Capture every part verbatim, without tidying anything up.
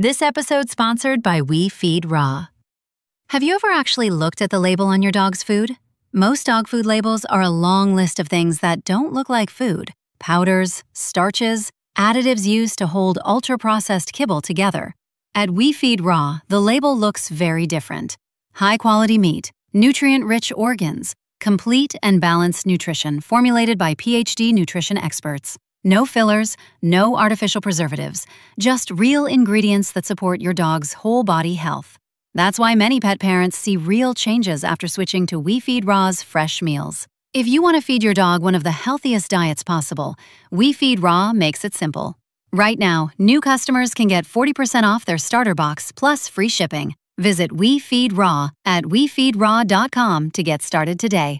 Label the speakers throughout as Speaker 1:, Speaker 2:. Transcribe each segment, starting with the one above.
Speaker 1: This episode's sponsored by We Feed Raw. Have you ever actually looked at the label on your dog's food? Most dog food labels are a long list of things that don't look like food. Powders, starches, additives used to hold ultra-processed kibble together. At We Feed Raw, the label looks very different. High-quality meat, nutrient-rich organs, complete and balanced nutrition formulated by P H D nutrition experts. No fillers, no artificial preservatives, just real ingredients that support your dog's whole body health. That's why many pet parents see real changes after switching to We Feed Raw's fresh meals. If you want to feed your dog one of the healthiest diets possible, We Feed Raw makes it simple. Right now, new customers can get forty percent off their starter box plus free shipping. Visit We Feed Raw at we feed raw dot com to get started today.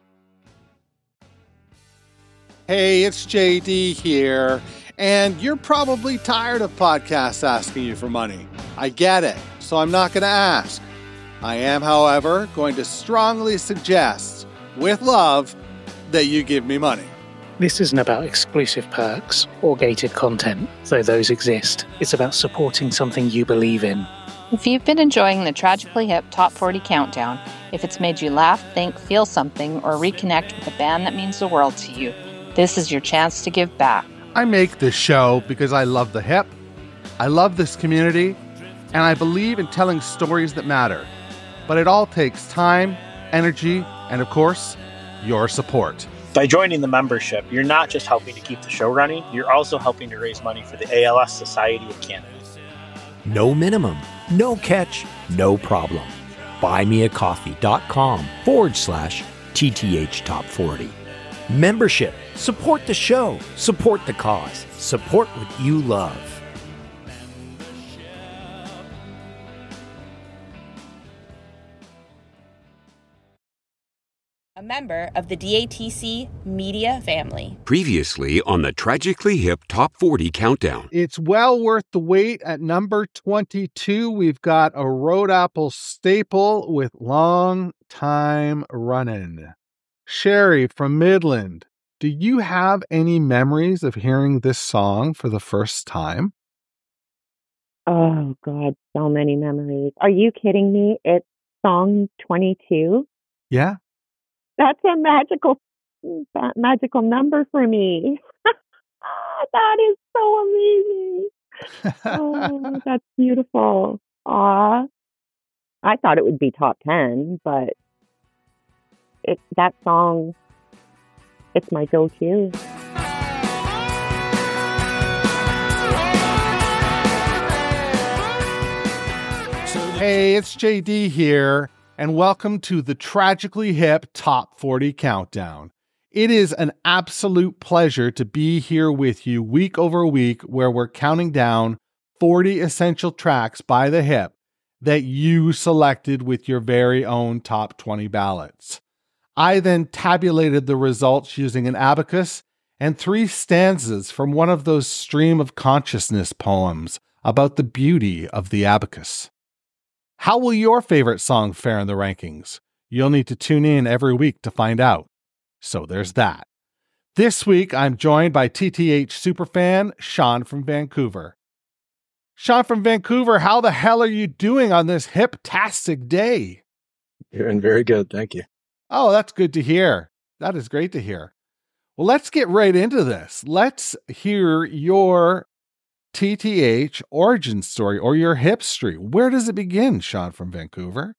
Speaker 2: Hey, it's J D here, and you're probably tired of podcasts asking you for money. I get it, so I'm not going to ask. I am, however, going to strongly suggest, with love, that you give me money.
Speaker 3: This isn't about exclusive perks or gated content, though those exist. It's about supporting something you believe in.
Speaker 4: If you've been enjoying the Tragically Hip Top forty Countdown, if it's made you laugh, think, feel something, or reconnect with a band that means the world to you, this is your chance to give back.
Speaker 2: I make this show because I love the hip, I love this community, and I believe in telling stories that matter. But it all takes time, energy, and of course, your support.
Speaker 5: By joining the membership, you're not just helping to keep the show running, you're also helping to raise money for the A L S Society of Canada.
Speaker 6: No minimum, no catch, no problem. Buymeacoffee.com forward slash TTH Top 40. Membership. Support the show. Support the cause. Support what you love.
Speaker 7: A member of the D A T C media family.
Speaker 8: Previously on the Tragically Hip Top forty Countdown.
Speaker 2: It's well worth the wait. At number twenty-two, we've got a Road Apple staple with Long Time Runnin'. Sherry from Midland, do you have any memories of hearing this song for the first time?
Speaker 9: Oh, God, so many memories. Are you kidding me? It's song twenty-two.
Speaker 2: Yeah.
Speaker 9: That's a magical, that magical number for me. That is so amazing. Oh, that's beautiful. Aw. I thought it would be top ten, but it, that song, it's my go-to.
Speaker 2: Hey, it's J D here, and welcome to the Tragically Hip Top forty Countdown. It is an absolute pleasure to be here with you week over week, where we're counting down forty essential tracks by the hip that you selected with your very own top twenty ballots. I then tabulated the results using an abacus and three stanzas from one of those stream of consciousness poems about the beauty of the abacus. How will your favorite song fare in the rankings? You'll need to tune in every week to find out. So there's that. This week, I'm joined by T T H superfan Sean from Vancouver. Sean from Vancouver, how the hell are you doing on this hip-tastic day?
Speaker 10: Doing very good, thank you.
Speaker 2: Oh, that's good to hear. That is great to hear. Well, let's get right into this. Let's hear your T T H origin story or your hipstry. Where does it begin, Sean from Vancouver?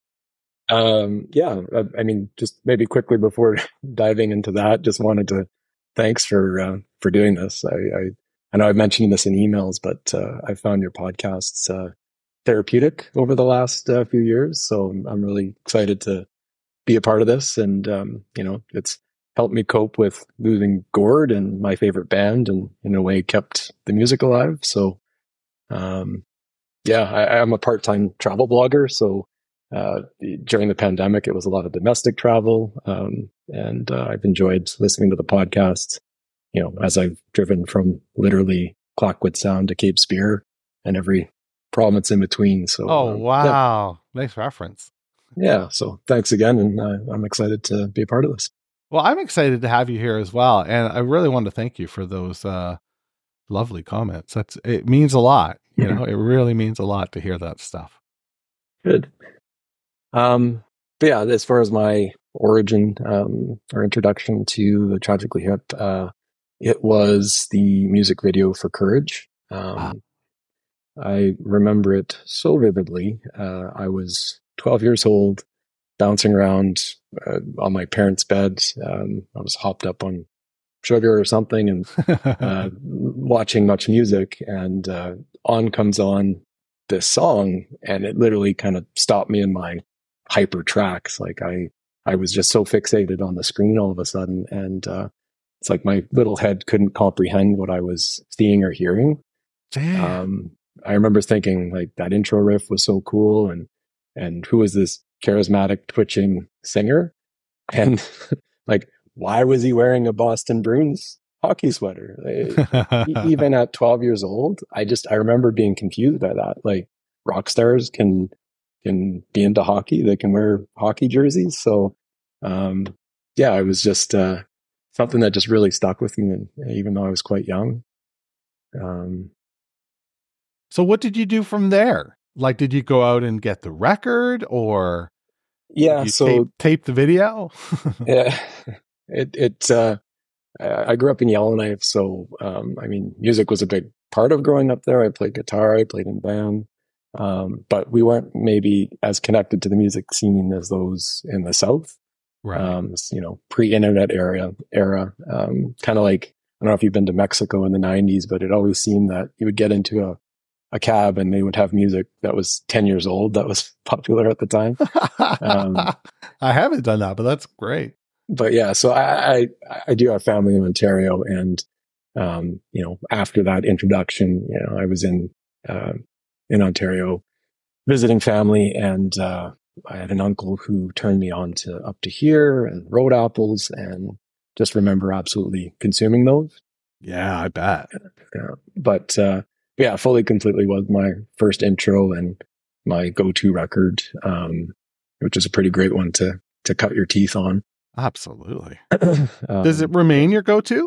Speaker 10: Um, yeah, I, I mean, just maybe quickly before diving into that, just wanted to thanks for uh, for doing this. I, I I know I mentioned this in emails, but uh, I found your podcasts uh, therapeutic over the last uh, few years, so I'm, I'm really excited to be a part of this. And um, you know, it's helped me cope with losing Gord and my favorite band, and in a way kept the music alive. So, um, yeah, I, I'm a part-time travel blogger. So uh, during the pandemic, it was a lot of domestic travel, um, and uh, I've enjoyed listening to the podcasts, you know, as I've driven from literally Clackwood Sound to Cape Spear and every province in between. So,
Speaker 2: oh,
Speaker 10: um,
Speaker 2: wow. Yeah. Nice reference.
Speaker 10: Yeah. So thanks again. And uh, I'm excited to be a part of this.
Speaker 2: Well, I'm excited to have you here as well. And I really want to thank you for those uh, lovely comments. That's, it means a lot. You know, it really means a lot to hear that stuff.
Speaker 10: Good. Um, but yeah, as far as my origin um, or introduction to the Tragically Hip, uh, it was the music video for Courage. Um, wow. I remember it so vividly. Uh, I was twelve years old, bouncing around uh, on my parents' bed. Um, I was hopped up on sugar or something and uh, watching Much Music, and uh, on comes on this song, and it literally kind of stopped me in my hyper tracks. Like I, I was just so fixated on the screen all of a sudden, and uh, it's like my little head couldn't comprehend what I was seeing or hearing.
Speaker 2: Damn.
Speaker 10: Um, I remember thinking like that intro riff was so cool, and and who was this charismatic twitching singer, and like why was he wearing a Boston Bruins hockey sweater? Even at twelve years old, I just I remember being confused by that. Like rock stars can can be into hockey, they can wear hockey jerseys. So um, yeah, it was just uh, something that just really stuck with me, and even though I was quite young. Um,
Speaker 2: So what did you do from there? Like, did you go out and get the record, or
Speaker 10: yeah,
Speaker 2: you
Speaker 10: so
Speaker 2: tape, tape the video?
Speaker 10: yeah, it it. Uh, I grew up in Yellowknife, so um, I mean, music was a big part of growing up there. I played guitar, I played in band, um, but we weren't maybe as connected to the music scene as those in the South.
Speaker 2: Right.
Speaker 10: Um, you know, pre-internet era era, um, kind of like I don't know if you've been to Mexico in the nineties, but it always seemed that you would get into a a cab and they would have music that was ten years old that was popular at the time. Um,
Speaker 2: I haven't done that, but that's great.
Speaker 10: But yeah, so I, I, I do have family in Ontario, and, um, you know, after that introduction, you know, I was in, uh, in Ontario visiting family, and, uh, I had an uncle who turned me on to Up to Here and Road Apples, and just remember absolutely consuming those.
Speaker 2: Yeah, I bet.
Speaker 10: Yeah. But, uh, yeah, Fully Completely was my first intro and my go-to record, um, which is a pretty great one to to cut your teeth on.
Speaker 2: Absolutely.
Speaker 10: um,
Speaker 2: Does it remain your go-to?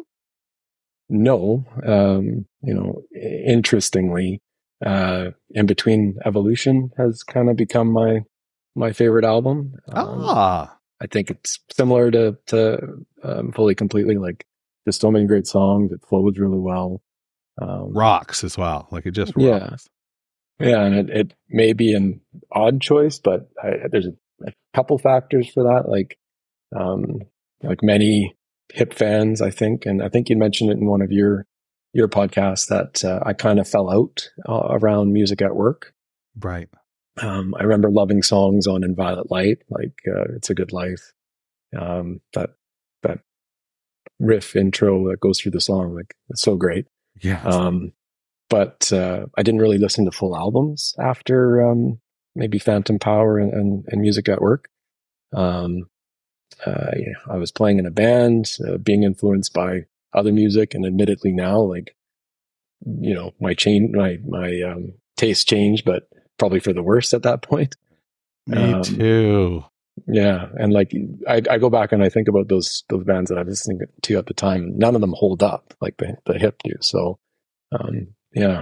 Speaker 10: No. Um, you know, interestingly, uh, In Between Evolution has kind of become my my favorite album. Um,
Speaker 2: ah.
Speaker 10: I think it's similar to to um, Fully Completely. Like, there's so many great songs. It flows really well. Um,
Speaker 2: rocks as well. Like it just
Speaker 10: rocks. Yeah. Yeah. And it, it may be an odd choice, but I, there's a, a couple factors for that. Like, um, like many hip fans, I think, and I think you mentioned it in one of your, your podcasts that, uh, I kind of fell out uh, around music at work.
Speaker 2: Right.
Speaker 10: Um, I remember loving songs on In Violet Light, like, uh, It's a Good Life. Um, that, that riff intro that goes through the song, like it's so great.
Speaker 2: Yeah.
Speaker 10: Um, but, uh, I didn't really listen to full albums after, um, maybe Phantom Power and, and, and Music at Work. Um, uh, you know, I was playing in a band, uh, being influenced by other music, and admittedly now, like, you know, my chain, my, my, um, taste changed, but probably for the worse at that point.
Speaker 2: Me
Speaker 10: um,
Speaker 2: too.
Speaker 10: Yeah. And like, I, I go back and I think about those, those bands that I was listening to at the time. None of them hold up like the, the hip do. So, um, yeah.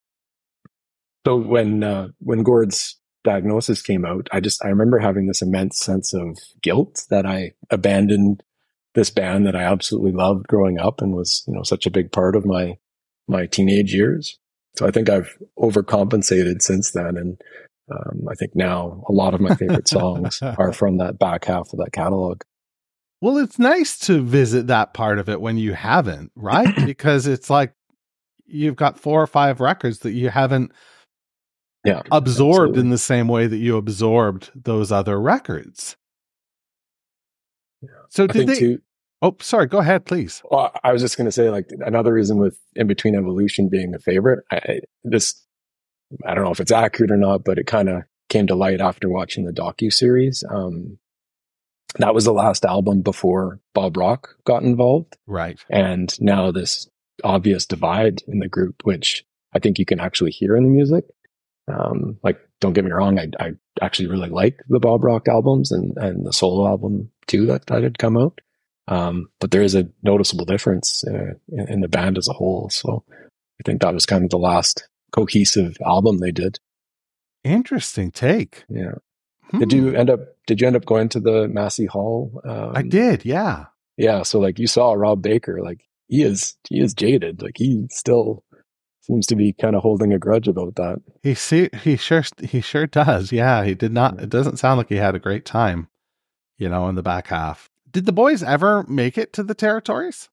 Speaker 10: So when, uh, when Gord's Diagnosis came out, I just, I remember having this immense sense of guilt that I abandoned this band that I absolutely loved growing up and was, you know, such a big part of my, my teenage years. So I think I've overcompensated since then. And, Um, I think now a lot of my favorite songs are from that back half of that catalog.
Speaker 2: Well, it's nice to visit that part of it when you haven't, right? Because it's like you've got four or five records that you haven't
Speaker 10: yeah,
Speaker 2: absorbed
Speaker 10: absolutely.
Speaker 2: in the same way that you absorbed those other records.
Speaker 10: Yeah.
Speaker 2: So
Speaker 10: I
Speaker 2: did they?
Speaker 10: Too,
Speaker 2: oh, sorry. Go ahead, please.
Speaker 10: Well, I was just going to say, like, another reason with In Between Evolution being a favorite, I, this. I don't know if it's accurate or not, but it kind of came to light after watching the docu-series. Um, that was the last album before Bob Rock got involved.
Speaker 2: Right.
Speaker 10: And now this obvious divide in the group, which I think you can actually hear in the music. Um, like, don't get me wrong, I, I actually really like the Bob Rock albums and, and the solo album too that, that had come out. Um, but there is a noticeable difference uh, in, in the band as a whole. So I think that was kind of the last cohesive album they did.
Speaker 2: Interesting take.
Speaker 10: Yeah.
Speaker 2: Hmm.
Speaker 10: Did you end up, did you end up going to the Massey Hall? Um,
Speaker 2: I did. Yeah.
Speaker 10: Yeah. So like you saw Rob Baker, like he is, he is jaded. Like he still seems to be kind of holding a grudge about that.
Speaker 2: He see, he sure, he sure does. Yeah. He did not, it doesn't sound like he had a great time, you know, in the back half. Did the boys ever make it to the territories?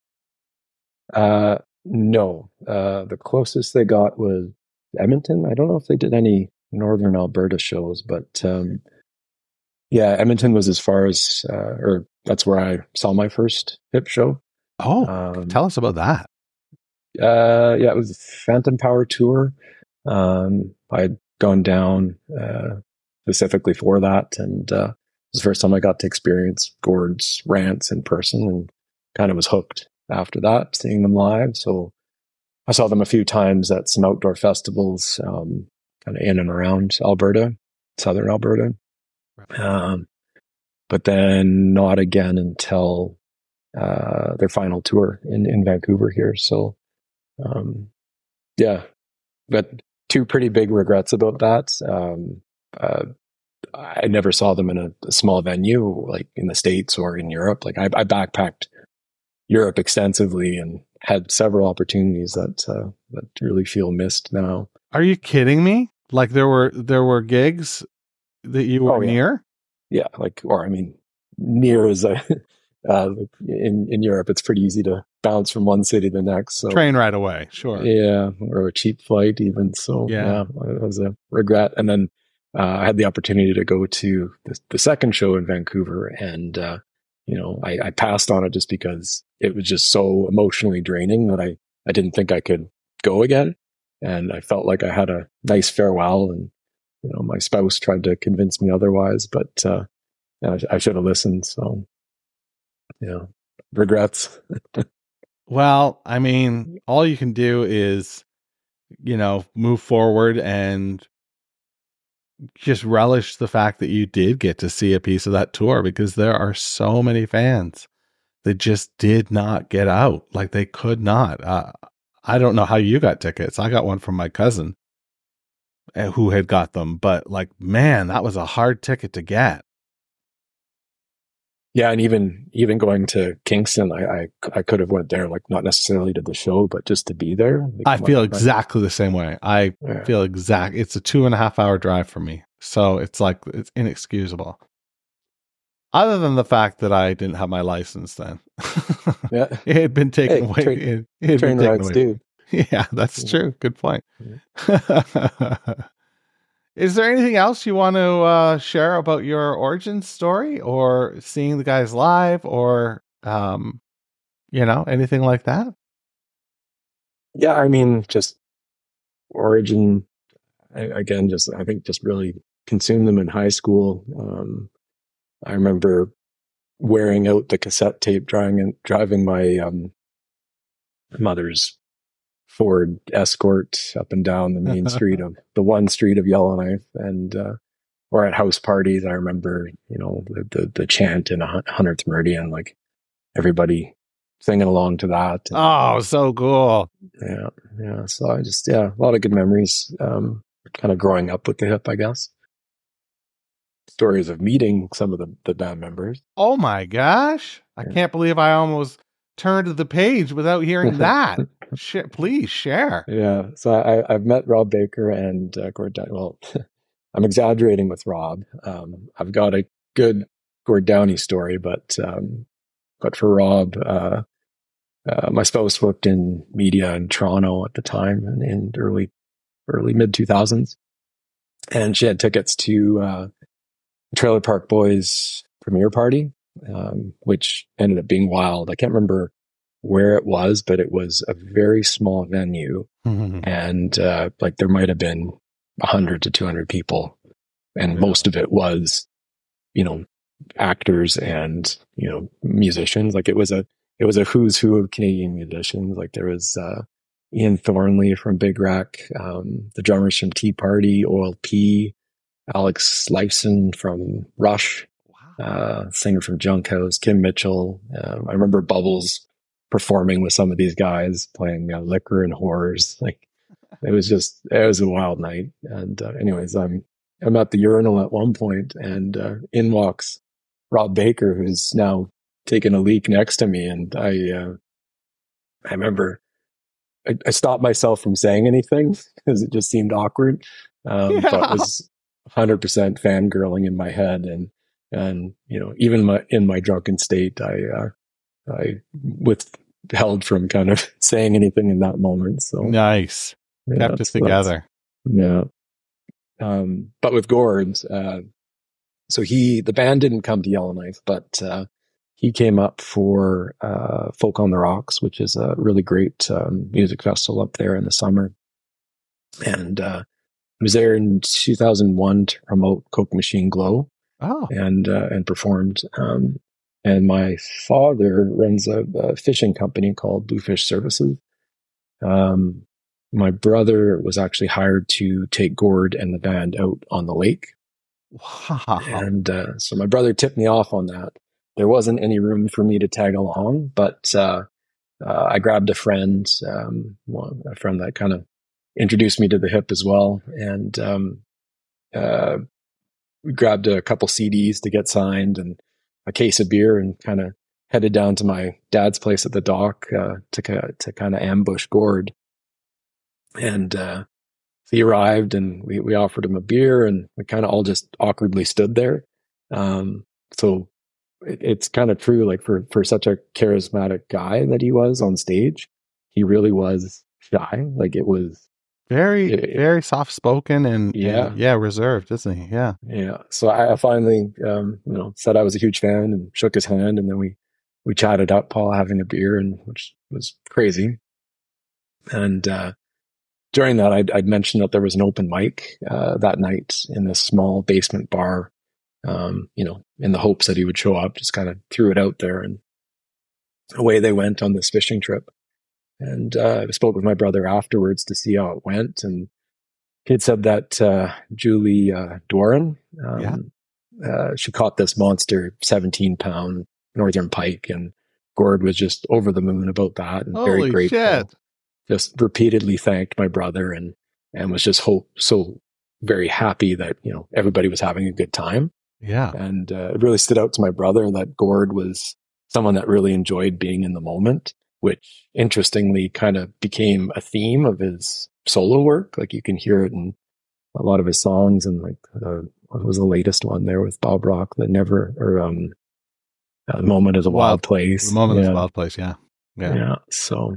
Speaker 10: Uh, no. Uh, the closest they got was Edmonton. I don't know if they did any Northern Alberta shows, but, um, yeah, Edmonton was as far as, uh, or that's where I saw my first hip show.
Speaker 2: Oh,
Speaker 10: um,
Speaker 2: tell us about that.
Speaker 10: Uh, yeah, it was a Phantom Power tour. Um, I'd gone down, uh, specifically for that. And, uh, it was the first time I got to experience Gord's rants in person and kind of was hooked after that, seeing them live. So I saw them a few times at some outdoor festivals, um, kind of in and around Alberta, Southern Alberta. Um, but then not again until, uh, their final tour in, in Vancouver here. So, um, yeah, but two pretty big regrets about that. Um, uh, I never saw them in a, a small venue, like in the States or in Europe. Like I, I backpacked Europe extensively and had several opportunities that, uh, that really feel missed now.
Speaker 2: Are you kidding me? Like there were, there were gigs that you were
Speaker 10: Oh, yeah.
Speaker 2: near?
Speaker 10: Yeah, like, or I mean, near as a, uh, in, in Europe, it's pretty easy to bounce from one city to the next. So
Speaker 2: Train right away. Sure.
Speaker 10: yeah, or a cheap flight even. So
Speaker 2: Yeah.
Speaker 10: yeah, it was a regret. And then, uh, I had the opportunity to go to the, the second show in Vancouver and, uh, you know, I, I passed on it just because it was just so emotionally draining that I, I didn't think I could go again. And I felt like I had a nice farewell, and, you know, my spouse tried to convince me otherwise, but, uh, I, I should have listened. So, yeah, regrets.
Speaker 2: Well, I mean, all you can do is, you know, move forward and just relish the fact that you did get to see a piece of that tour, because there are so many fans that just did not get out. Like they could not. Uh, I don't know how you got tickets. I got one from my cousin who had got them, but like, man, that was a hard ticket to get.
Speaker 10: Yeah, and even even going to Kingston, I I, I could have went there, like not necessarily to the show, but just to be there. Like,
Speaker 2: I feel
Speaker 10: my,
Speaker 2: exactly the same way. I
Speaker 10: yeah.
Speaker 2: feel exact. It's a two and a half hour drive for me, so it's like it's inexcusable. Other than the fact that I didn't have my license then,
Speaker 10: yeah,
Speaker 2: it had been taken
Speaker 10: hey,
Speaker 2: away.
Speaker 10: Train,
Speaker 2: it, it had
Speaker 10: train
Speaker 2: been taken
Speaker 10: rides,
Speaker 2: away.
Speaker 10: dude.
Speaker 2: Yeah, that's
Speaker 10: Yeah.
Speaker 2: true. Good point.
Speaker 10: Yeah.
Speaker 2: Is there anything else you want to uh, share about your origin story, or seeing the guys live, or um, you know, anything like that?
Speaker 10: Yeah, I mean, just origin. I, again, just I think just really consumed them in high school. Um, I remember wearing out the cassette tape, driving driving my um, mother's Ford Escort up and down the main street of the one street of Yellowknife, and uh, or at house parties. I remember, you know, the the, the chant in a hundredth Meridian, like everybody singing along to that. And,
Speaker 2: Oh, so cool.
Speaker 10: yeah, yeah. So I just yeah, a lot of good memories. Um, kind of growing up with the hip, I guess. Stories of meeting some of the, the band members.
Speaker 2: Oh my gosh. I
Speaker 10: Yeah.
Speaker 2: can't believe I almost turned to the page without hearing that. Sh- please share.
Speaker 10: Yeah. So I, I've met Rob Baker and uh, Gord Downey. Well, I'm exaggerating with Rob. Um, I've got a good Gord Downey story, but, um, but for Rob, uh, uh, my spouse worked in media in Toronto at the time, in, in early, early mid two thousands. And she had tickets to, uh, Trailer Park Boys premiere party, um, which ended up being wild. I can't remember where it was, but it was a very small venue. And, uh, like there might have been a hundred to two hundred people. And most of it was, you know, actors and, you know, musicians. Like it was a, it was a who's who of Canadian musicians. Like there was, uh, Ian Thornley from Big Wreck, um, the drummers from Tea Party, O L P, Alex Lifeson from Rush, uh, singer from Junkhouse, Kim Mitchell. Um, I remember Bubbles performing with some of these guys, playing uh, Liquor and Horrors. Like it was just, it was a wild night. And uh, anyways, I'm, I'm at the urinal at one point, and uh, in walks Rob Baker, who's now taking a leak next to me. And I, uh, I remember I, I stopped myself from saying anything because it just seemed awkward. Um, yeah. But was one hundred percent fangirling in my head. And, and, you know, even my, in my drunken state, I, uh, I withheld from kind of saying anything in that moment. So
Speaker 2: nice.
Speaker 10: Yeah,
Speaker 2: kept it together.
Speaker 10: Yeah. Um, but with Gord, uh, so he, the band didn't come to Yellowknife, but, uh, he came up for, uh, Folk on the Rocks, which is a really great, um, music festival up there in the summer. And, uh, I was there in two thousand one to promote Coke Machine Glow.
Speaker 2: Oh.
Speaker 10: And, uh, and performed, um, and my father runs a, a fishing company called Bluefish Services. Um, my brother was actually hired to take Gord and the band out on the lake.
Speaker 2: Wow.
Speaker 10: And uh, so my brother tipped me off on that. There wasn't any room for me to tag along, but uh, uh, I grabbed a friend, um, well, a friend that kind of introduced me to the hip as well. And um, uh, we grabbed a couple C Ds to get signed and a case of beer, and kind of headed down to my dad's place at the dock uh, to to kind of ambush Gord. And uh, he arrived, and we, we offered him a beer, and we kind of all just awkwardly stood there. Um, so it, it's kind of true, like for, for such a charismatic guy that he was on stage, he really was shy. Like it was
Speaker 2: very,
Speaker 10: it,
Speaker 2: very soft spoken and
Speaker 10: yeah,
Speaker 2: and, yeah, reserved, isn't he? Yeah.
Speaker 10: Yeah. So I, I finally, um, you know, said I was a huge fan and shook his hand, and then we, we chatted up, Paul having a beer, and which was crazy. And, uh, during that, I'd, I'd mentioned that there was an open mic uh, that night in this small basement bar, um, you know, in the hopes that he would show up. Just kind of threw it out there, and away they went on this fishing trip. And uh, I spoke with my brother afterwards to see how it went, and he had said that uh, Julie uh, Doran, um, yeah. uh, she caught this monster seventeen pound northern pike, and Gord was just over the moon about that, and
Speaker 2: Holy
Speaker 10: very grateful.
Speaker 2: Shit.
Speaker 10: Just repeatedly thanked my brother, and, and was just hope, so very happy that, you know, everybody was having a good time.
Speaker 2: Yeah.
Speaker 10: And uh, it really stood out to my brother that Gord was someone that really enjoyed being in the moment, which interestingly kind of became a theme of his solo work. Like you can hear it in a lot of his songs, and like, uh, what was the latest one there with Bob Rock, the never, or, um, uh, The Moment is a Wild, wild Place.
Speaker 2: The Moment
Speaker 10: yeah.
Speaker 2: is a Wild Place. Yeah.
Speaker 10: Yeah. Yeah. So,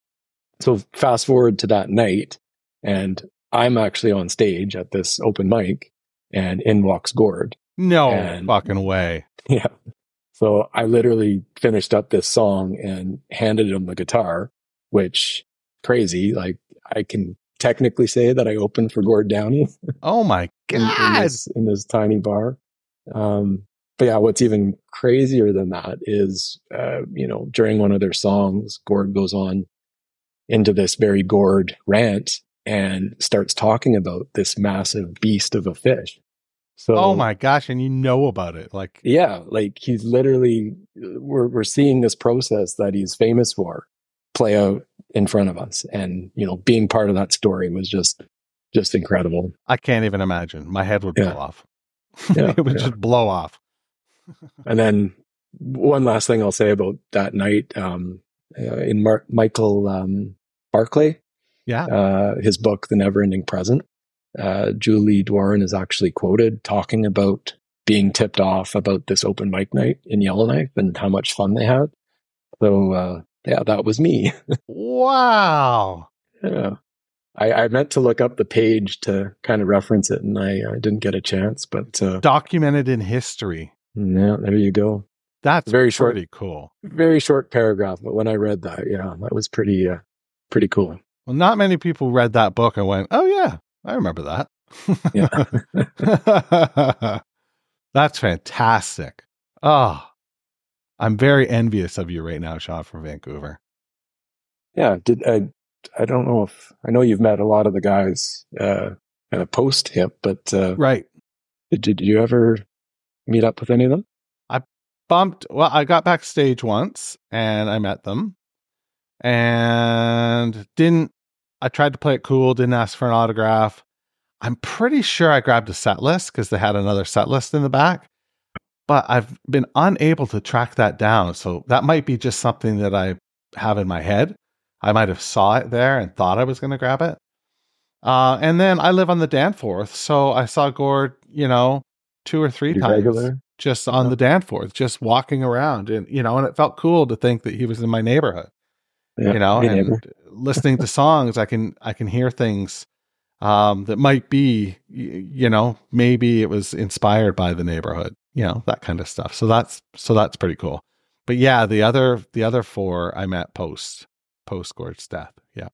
Speaker 10: So fast forward to that night, and I'm actually on stage at this open mic, and in walks Gord.
Speaker 2: No
Speaker 10: and,
Speaker 2: fucking way.
Speaker 10: Yeah. So I literally finished up this song and handed him the guitar, which crazy. Like I can technically say that I opened for Gord Downie.
Speaker 2: Oh my God.
Speaker 10: in, in, this, in this tiny bar. Um, but yeah, what's even crazier than that is, uh, you know, during one of their songs, Gord goes on into this very Gord rant and starts talking about this massive beast of a fish. So,
Speaker 2: oh my gosh. And you know about it. Like,
Speaker 10: yeah, like he's literally, we're, we're seeing this process that he's famous for play out in front of us. And, you know, being part of that story was just, just incredible.
Speaker 2: I can't even imagine. My head would blow
Speaker 10: yeah.
Speaker 2: off.
Speaker 10: Yeah,
Speaker 2: it would
Speaker 10: yeah.
Speaker 2: just blow off.
Speaker 10: And then one last thing I'll say about that night, um, uh, in Mar- Michael, um, Barclay,
Speaker 2: yeah,
Speaker 10: uh, his book, The Never-Ending Present, uh, Julie Doran is actually quoted talking about being tipped off about this open mic night in Yellowknife and how much fun they had. So, uh, yeah, that was me.
Speaker 2: Wow.
Speaker 10: Yeah. I, I meant to look up the page to kind of reference it, and I, I didn't get a chance, but... Uh,
Speaker 2: documented in history.
Speaker 10: Yeah, there you go.
Speaker 2: That's
Speaker 10: very
Speaker 2: pretty
Speaker 10: short,
Speaker 2: cool.
Speaker 10: Very short paragraph, but when I read that, yeah, that was pretty... Uh, Pretty cool.
Speaker 2: Well, not many people read that book and went, oh yeah, I remember that.
Speaker 10: Yeah.
Speaker 2: That's fantastic. Oh, I'm very envious of you right now, Sean, from Vancouver.
Speaker 10: Yeah. Did I, I don't know if, I know you've met a lot of the guys, uh, kind of post hip, but, uh,
Speaker 2: right.
Speaker 10: Did, did you ever meet up with any of them?
Speaker 2: I bumped, well, I got backstage once and I met them. And didn't I tried to play it cool, didn't ask for an autograph. I'm pretty sure I grabbed a set list because they had another set list in the back, but I've been unable to track that down. So that might be just something that I have in my head. I might have saw it there and thought I was going to grab it. Uh, and then I live on the Danforth, so I saw Gord, you know, two or three times regular? just on oh. the Danforth, just walking around, and you know, and it felt cool to think that he was in my neighborhood. Yeah, you know, and neighbor. listening to songs, I can I can hear things um, that might be, you know, maybe it was inspired by the neighborhood, you know, that kind of stuff. So that's so that's pretty cool. But yeah, the other the other four I met post post Gord's death. Yeah.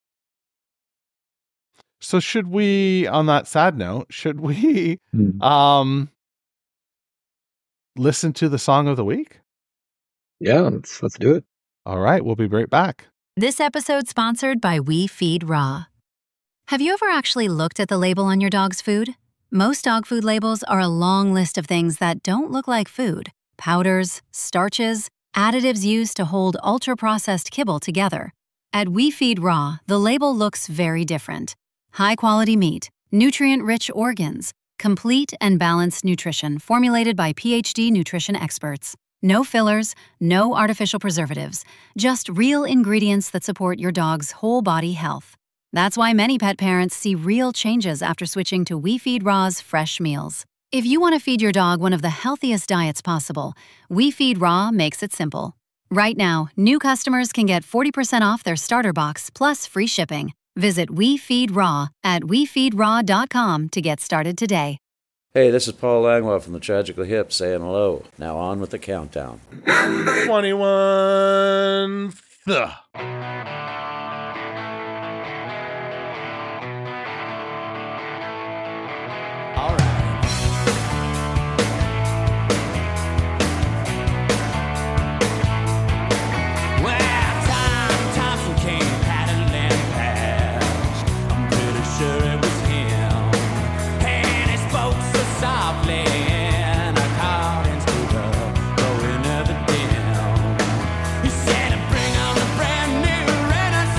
Speaker 2: So should we, on that sad note, should we hmm. um, listen to the song of the week?
Speaker 10: Yeah, let's let's do it.
Speaker 2: All right, we'll be right back.
Speaker 1: This episode sponsored by We Feed Raw. Have you ever actually looked at the label on your dog's food? Most dog food labels are a long list of things that don't look like food. Powders, starches, additives used to hold ultra-processed kibble together. At We Feed Raw, the label looks very different. High-quality meat, nutrient-rich organs, complete and balanced nutrition formulated by P H D nutrition experts. No fillers, no artificial preservatives, just real ingredients that support your dog's whole body health. That's why many pet parents see real changes after switching to We Feed Raw's fresh meals. If you want to feed your dog one of the healthiest diets possible, We Feed Raw makes it simple. Right now, new customers can get forty percent off their starter box plus free shipping. Visit We Feed Raw at we feed raw dot com to get started today.
Speaker 11: Hey, this is Paul Langlois from the Tragically Hip saying hello. Now on with the countdown.
Speaker 2: twenty-one. Ugh.
Speaker 12: He said, bring on the brand new Renaissance.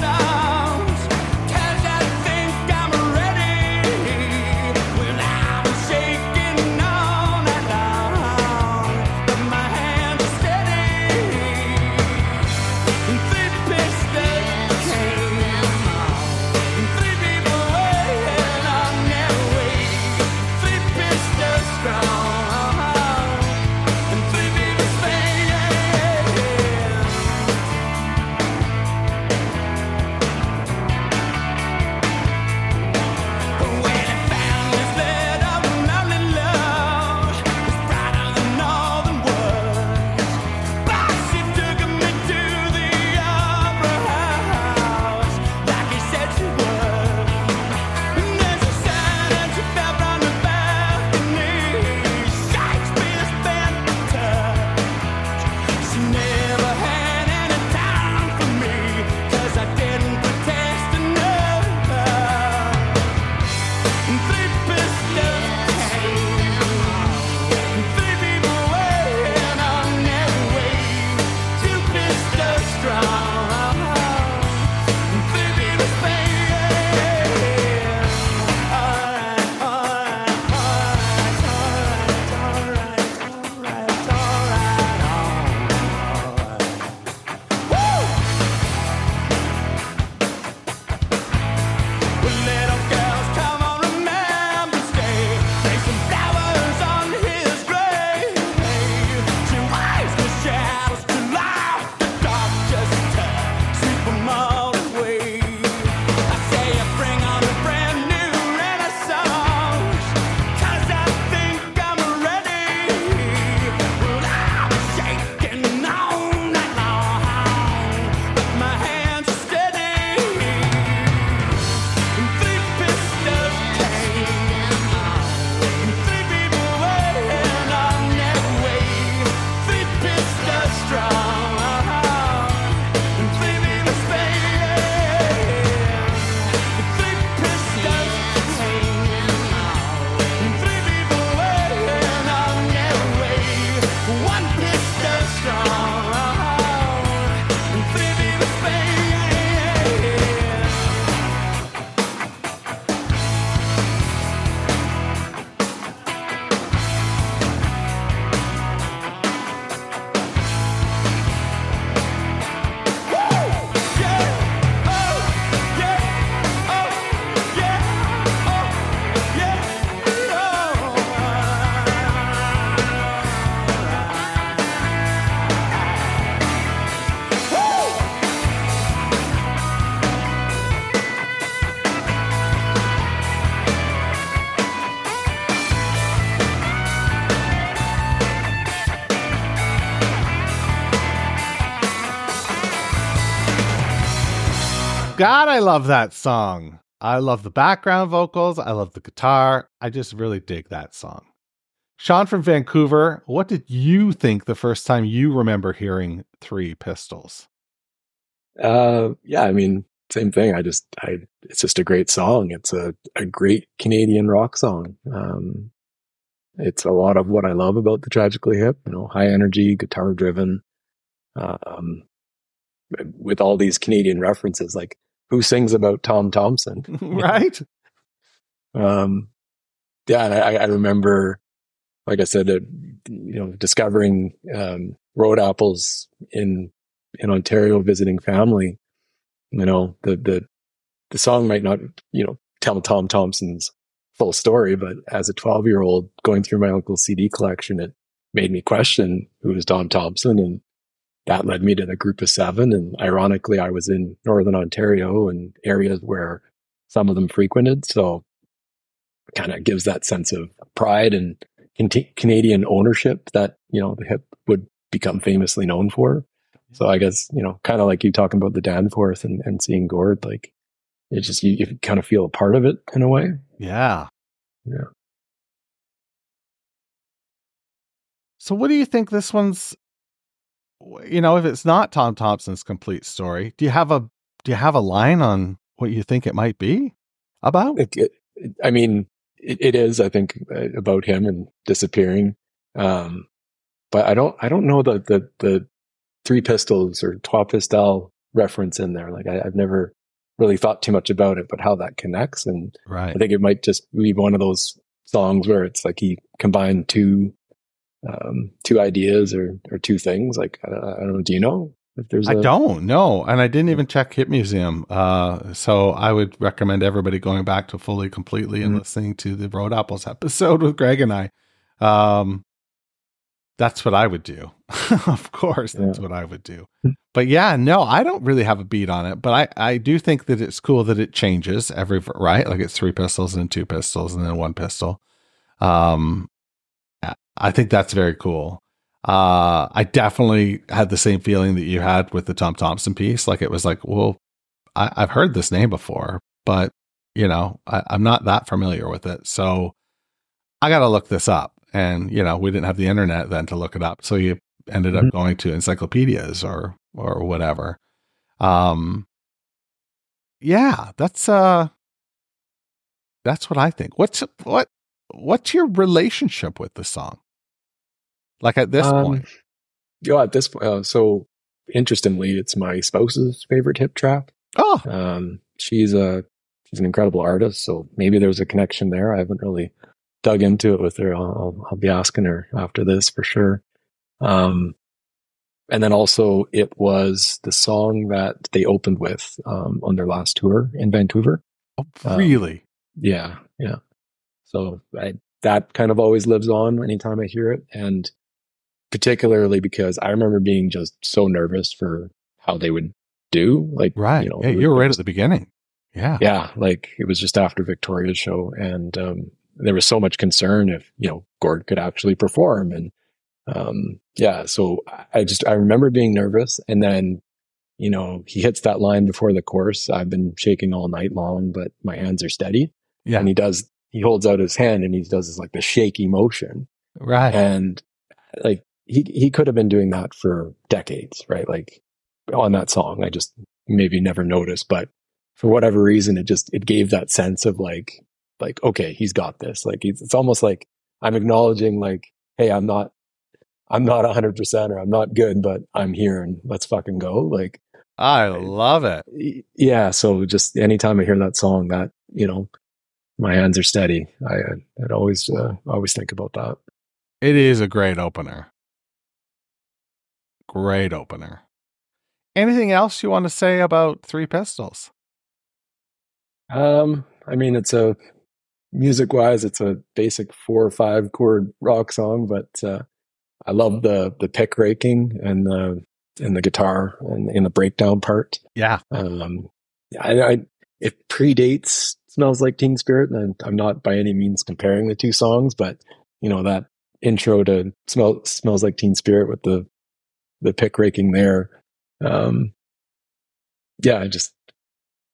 Speaker 2: God, I love that song. I love the background vocals. I love the guitar. I just really dig that song. Sean from Vancouver, what did you think the first time you remember hearing Three Pistols?
Speaker 10: Uh, yeah, I mean, same thing. I just, I, it's just a great song. It's a, a great Canadian rock song. Um, it's a lot of what I love about the Tragically Hip, you know, high energy, guitar driven, um, with all these Canadian references, like who sings about Tom Thompson?
Speaker 2: Right.
Speaker 10: um, yeah. And I, I remember, like I said, uh, you know, discovering, um, road apples in, in Ontario, visiting family. You know, the, the, the song might not, you know, tell Tom Thompson's full story, but as a twelve year old going through my uncle's C D collection, it made me question who was Tom Thompson. And that led me to the Group of Seven. And ironically, I was in Northern Ontario and areas where some of them frequented. So it kind of gives that sense of pride and Canadian ownership that, you know, the hip would become famously known for. So I guess, you know, kind of like you talking about the Danforth and, and seeing Gord, like it just, you, you kind of feel a part of it in a way.
Speaker 2: Yeah.
Speaker 10: Yeah.
Speaker 2: So what do you think this one's, you know, if it's not Tom Thompson's complete story, do you have a, do you have a line on what you think it might be about?
Speaker 10: It, it, I mean, it, it is, I think, about him and disappearing. Um, but I don't, I don't know the, the, the Three Pistols or Trois Pistoles reference in there. Like I, I've never really thought too much about it, but how that connects. And
Speaker 2: right.
Speaker 10: I think it might just be one of those songs where it's like he combined two, um, two ideas or, or two things. Like, I, I don't know. Do you know if there's
Speaker 2: I
Speaker 10: a...
Speaker 2: don't know. And I didn't even check Hip Museum. Uh, so I would recommend everybody going back to Fully Completely and mm-hmm. listening to the Road Apples episode with Greg and I. Um, That's what I would do. Of course, that's yeah. what I would do. But yeah, no, I don't really have a beat on it, but I, I do think that it's cool that it changes every, right? Like it's three pistols and two pistols and then one pistol. Um, I think that's very cool. Uh, I definitely had the same feeling that you had with the Tom Thompson piece. Like it was like, well, I, I've heard this name before, but you know, I, I'm not that familiar with it. So I got to look this up. And, you know, we didn't have the internet then to look it up. So you ended up mm-hmm. going to encyclopedias or, or whatever. Um, yeah, that's, uh, that's what I think. What's, what, what's your relationship with the song? Like at this um, point?
Speaker 10: Yeah, at this point. Uh, so interestingly, it's my spouse's favorite hip track.
Speaker 2: Oh,
Speaker 10: um, she's a, she's an incredible artist. So maybe there's a connection there. I haven't really dug into it with her. I'll, I'll be asking her after this for sure. Um, and then also it was the song that they opened with, um, on their last tour in Vancouver.
Speaker 2: Oh, really?
Speaker 10: Um, yeah. Yeah. So I, that kind of always lives on anytime I hear it. And particularly because I remember being just so nervous for how they would do. Like,
Speaker 2: right.
Speaker 10: You know,
Speaker 2: yeah, you were right at the beginning. Yeah.
Speaker 10: Yeah. Like it was just after Victoria's show. And, um, there was so much concern if, you know, Gord could actually perform. And, um, yeah, so I just, I remember being nervous. And then, you know, he hits that line before the chorus. I've been shaking all night long, but my hands are steady.
Speaker 2: Yeah.
Speaker 10: And he does, he holds out his hand and he does this like the shaky motion.
Speaker 2: Right.
Speaker 10: And like, he, he could have been doing that for decades, right? Like on that song, I just maybe never noticed, but for whatever reason, it just, it gave that sense of like, like, okay, he's got this. Like, it's, it's almost like I'm acknowledging like, hey, I'm not, I'm not a hundred percent or I'm not good, but I'm here and let's fucking go. Like,
Speaker 2: I love it.
Speaker 10: Yeah. So just anytime I hear that song that, you know, my hands are steady. I, I'd always, uh, always think about that.
Speaker 2: It is a great opener. Great opener. Anything else you want to say about Three Pistols?
Speaker 10: Um, I mean, it's a, music wise, it's a basic four or five chord rock song, but uh, I love the the pick raking and the and the guitar and in the breakdown part.
Speaker 2: Yeah,
Speaker 10: um, I, I it predates Smells Like Teen Spirit, and I'm not by any means comparing the two songs, but you know that intro to Smell Smells Like Teen Spirit with the the pick raking there. Um, yeah, I just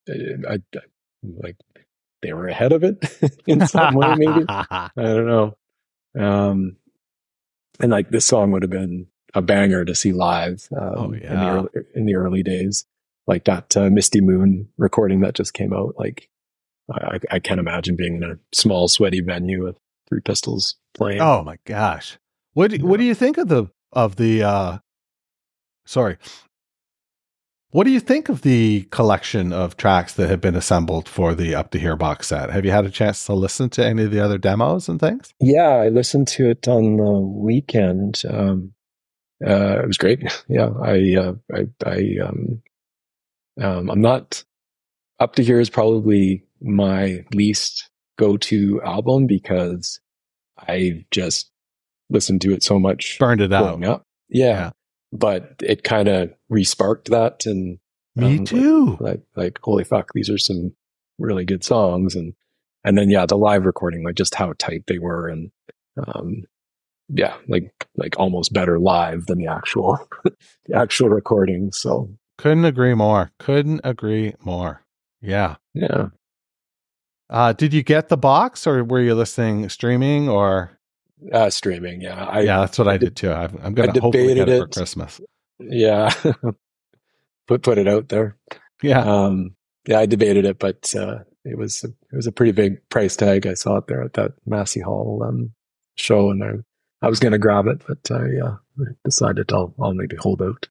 Speaker 10: I, I like they were ahead of it in some way, maybe. I don't know. Um, and like this song would have been a banger to see live um,
Speaker 2: oh, yeah.
Speaker 10: in the early, in the early days. Like that uh, Misty Moon recording that just came out. Like I, I can't imagine being in a small, sweaty venue with Three Pistols playing.
Speaker 2: Oh my gosh! What do, what do you think of the of the? Uh, sorry, what do you think of the collection of tracks that have been assembled for the Up to Here box set? Have you had a chance to listen to any of the other demos and things?
Speaker 10: Yeah, I listened to it on the weekend. Um, uh, it was great. Yeah, I, uh, I, I, um, um, I'm not. Up to Here is probably my least go-to album because I just listened to it so much.
Speaker 2: Burned it out.
Speaker 10: Up. Yeah. yeah. But it kind of re-sparked that. And
Speaker 2: me
Speaker 10: um,
Speaker 2: too.
Speaker 10: Like, like, like, holy fuck, these are some really good songs. And, and then, yeah, the live recording, like just how tight they were. And, um, yeah, like, like almost better live than the actual, the actual recording. So
Speaker 2: couldn't agree more. Couldn't agree more. Yeah.
Speaker 10: Yeah.
Speaker 2: Uh, did you get the box or were you listening streaming or?
Speaker 10: Uh, streaming. Yeah. I,
Speaker 2: yeah, that's what I, I did too. I'm, I'm going to hopefully get it, it for Christmas.
Speaker 10: Yeah. put, put it out there.
Speaker 2: Yeah.
Speaker 10: Um, yeah, I debated it, but, uh, it was, it was a pretty big price tag. I saw it there at that Massey Hall, um, show and I, I was going to grab it, but, uh, yeah, I decided I'll, I'll maybe hold out.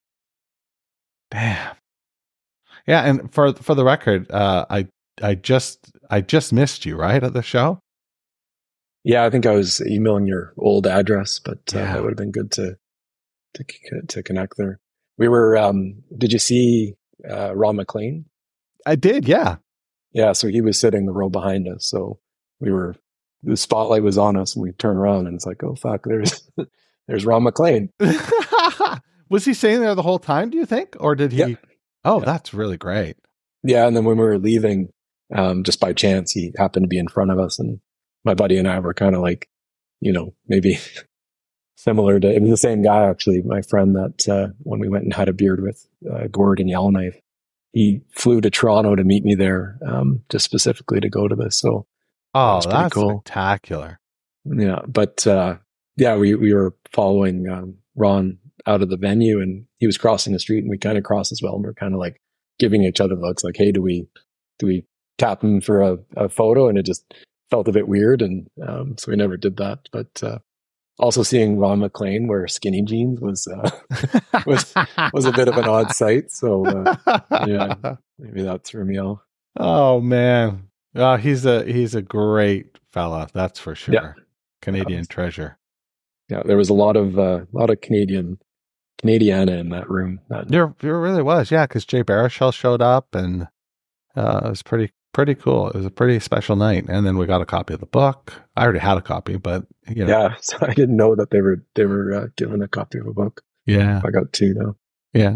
Speaker 2: Damn. Yeah. And for, for the record, uh, I, I just, I just missed you, right, at the show?
Speaker 10: Yeah, I think I was emailing your old address, but uh,
Speaker 2: yeah.
Speaker 10: That would have been good to, to to connect there. We were. Um, did you see uh, Ron McLean?
Speaker 2: I did. Yeah.
Speaker 10: Yeah. So he was sitting the row behind us. So we were. The spotlight was on us, and we turned around, and it's like, oh fuck, there's there's Ron McLean.
Speaker 2: Was he sitting there the whole time? Do you think, or did he?
Speaker 10: Yeah.
Speaker 2: Oh,
Speaker 10: yeah.
Speaker 2: That's really great.
Speaker 10: Yeah, and then when we were leaving. Um, just by chance, he happened to be in front of us, and my buddy and I were kind of like, you know, maybe similar to, it was the same guy, actually, my friend that, uh, when we went and had a beard with, uh, Gord and Yellowknife, he flew to Toronto to meet me there, um, just specifically to go to this. So,
Speaker 2: oh,
Speaker 10: that
Speaker 2: that's
Speaker 10: cool.
Speaker 2: Spectacular.
Speaker 10: Yeah. But, uh, yeah, we, we were following, um, Ron out of the venue and he was crossing the street and we kind of crossed as well. And we we're kind of like giving each other looks like, hey, do we, do we, tap him for a, a photo, and it just felt a bit weird, and um, so we never did that. But uh, also seeing Ron McLean wear skinny jeans was uh, was was a bit of an odd sight. So uh, yeah, maybe that threw me off.
Speaker 2: Oh man, oh, he's a he's a great fella, that's for sure.
Speaker 10: Yeah.
Speaker 2: Canadian
Speaker 10: yeah.
Speaker 2: treasure.
Speaker 10: Yeah, there was a lot of a uh, lot of Canadian Canadiana in that room. That
Speaker 2: there, there really was, yeah, because Jay Baruchel showed up, and uh, it was pretty. Pretty cool. It was a pretty special night. And then we got a copy of the book. I already had a copy, but you know.
Speaker 10: Yeah, so I didn't know that they were they were uh, giving a copy of a book.
Speaker 2: Yeah.
Speaker 10: I got two now.
Speaker 2: Yeah.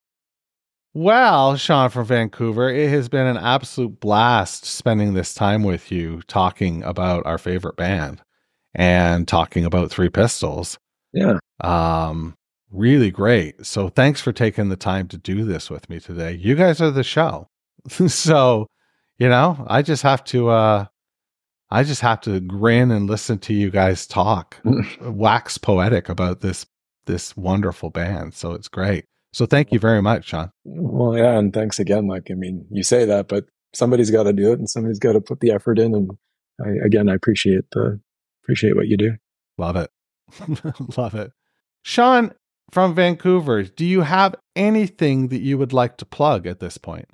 Speaker 2: Well, Sean from Vancouver, it has been an absolute blast spending this time with you talking about our favorite band and talking about Three Pistols.
Speaker 10: Yeah.
Speaker 2: Um, really great. So thanks for taking the time to do this with me today. You guys are the show. So you know, I just have to, uh, I just have to grin and listen to you guys talk, wax poetic about this, this wonderful band. So it's great. So thank you very much, Sean.
Speaker 10: Well, yeah. And thanks again. Like, I mean, you say that, but somebody's got to do it and somebody's got to put the effort in. And I, again, I appreciate the, appreciate what you do.
Speaker 2: Love it. Love it. Sean from Vancouver, do you have anything that you would like to plug at this point?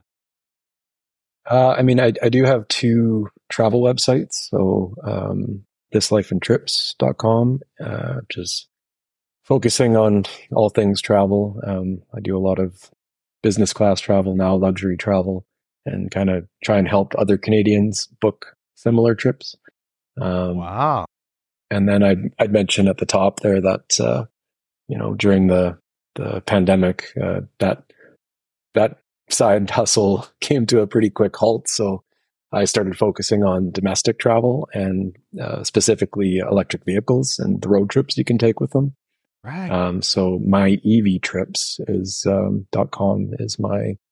Speaker 10: Uh, I mean, I, I do have two travel websites. So, um, this life and trips dot com, uh, which is focusing on all things travel. Um, I do a lot of business class travel now, luxury travel, and kind of try and help other Canadians book similar trips. Um,
Speaker 2: wow.
Speaker 10: And then I'd, I'd mention at the top there that, uh, you know, during the, the pandemic, uh, that, that, side hustle came to a pretty quick halt. So I started focusing on domestic travel and uh, specifically electric vehicles and the road trips you can take with them.
Speaker 2: Right.
Speaker 10: Um, so my E V trips is um, .com is my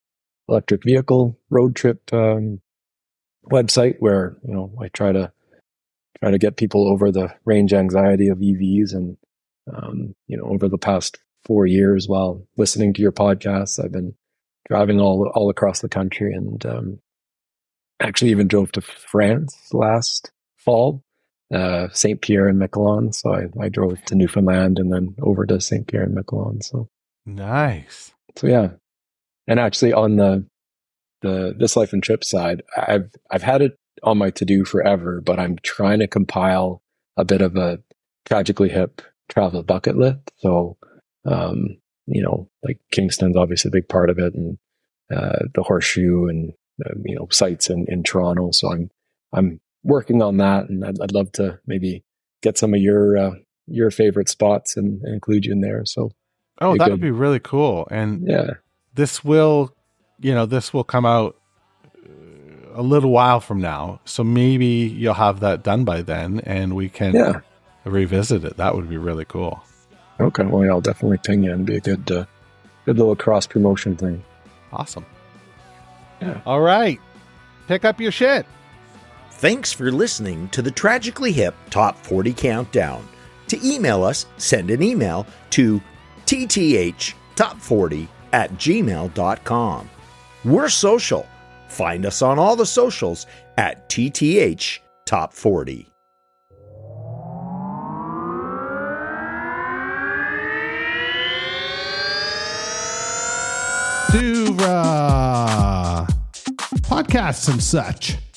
Speaker 10: electric vehicle road trip um, website where, you know, I try to try to get people over the range anxiety of E Vs. And, um, you know, over the past four years while listening to your podcasts, I've been driving all, all across the country, and um, actually even drove to France last fall, uh, Saint Pierre and Miquelon. So I, I drove to Newfoundland and then over to Saint Pierre and Miquelon. So
Speaker 2: nice.
Speaker 10: So yeah. And actually on the, the, This Life and Trip side, I've, I've had it on my to-do forever, but I'm trying to compile a bit of a Tragically Hip travel bucket list. So, um, you know, like Kingston's obviously a big part of it, and, uh, the Horseshoe and, uh, you know, sites in, in Toronto. So I'm, I'm working on that, and I'd, I'd love to maybe get some of your, uh, your favorite spots and, and include you in there. So,
Speaker 2: oh, that would be really cool. And
Speaker 10: yeah,
Speaker 2: this will, you know, this will come out a little while from now. So maybe you'll have that done by then and we can
Speaker 10: yeah.
Speaker 2: revisit it. That would be really cool.
Speaker 10: Okay. Well, yeah, I'll definitely ping you and be a good, uh, good little cross promotion thing.
Speaker 2: Awesome.
Speaker 10: Yeah.
Speaker 2: All right. Pick up your shit.
Speaker 6: Thanks for listening to the Tragically Hip Top forty Countdown. To email us, send an email to t t h top forty at gmail dot com. We're social. Find us on all the socials at T T H Top forty.
Speaker 2: Duvra. Podcasts and such.